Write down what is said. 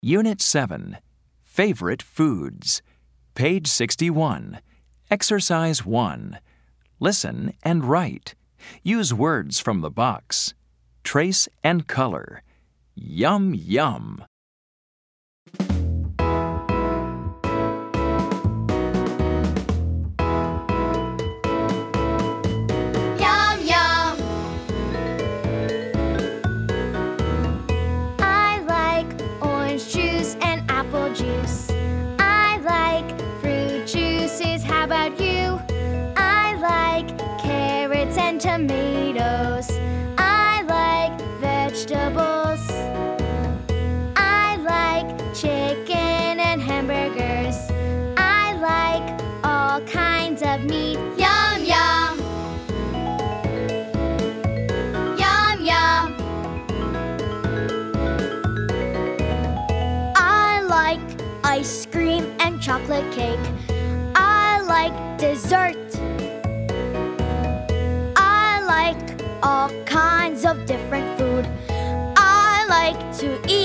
Unit 7. Favorite Foods. Page 61. Exercise 1. Listen and write. Use words from the box. Trace and color. Yum, yum. Yum, yum. I like orange juice and apple juice. I like fruit juices. How about you? I like carrots and tomatoes. I like vegetables. I like chicken and hamburgers. I like all kinds of meat. Yum, yum. Yum, yum. I like ice cream and chocolate cake. I like dessert. I like all kinds of different food. I like to eat